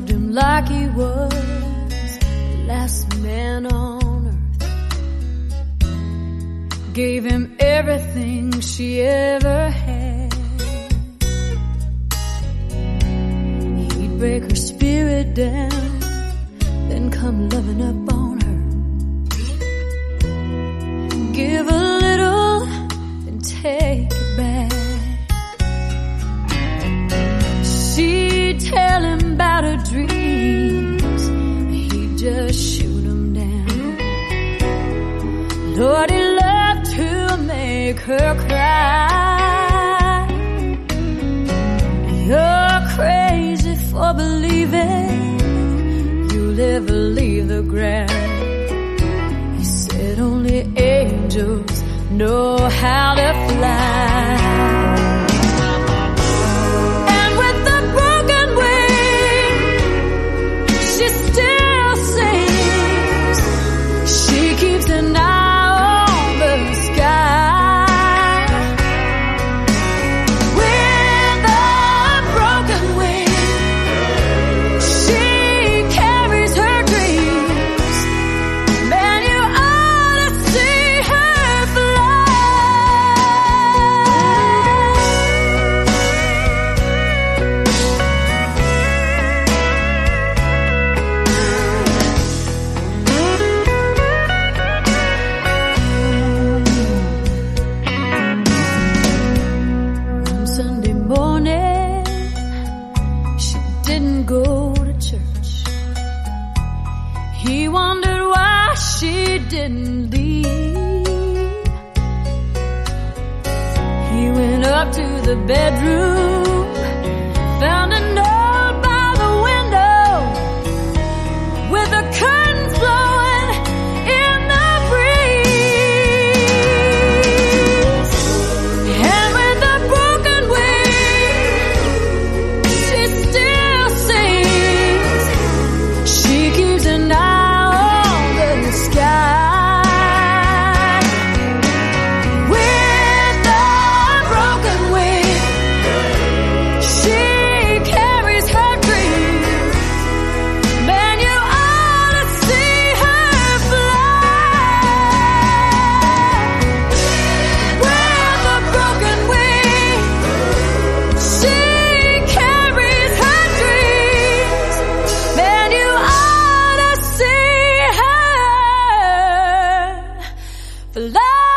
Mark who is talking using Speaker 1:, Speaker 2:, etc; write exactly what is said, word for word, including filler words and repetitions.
Speaker 1: loved him like he was the last man on earth. Gave him everything she ever had. He'd break her spirit down, then come loving up on her. Give a little, then take it back. She'd tell him about her dreams, he'd just shoot them down. Lord, he loved to make her cry. You're crazy for believing you'll ever leave the ground. He said only angels know how to fly. Go to church. He wondered why she didn't leave. He went up to the bedroom, found a note by the window with the curtains blowing in the breeze. And with a broken wing, she still sings. She keeps an eye on the sky. With a broken wing, she carries her dreams. Man, you ought to see her fly. With a broken wing, she carries her dreams. Man, you ought to see her fly.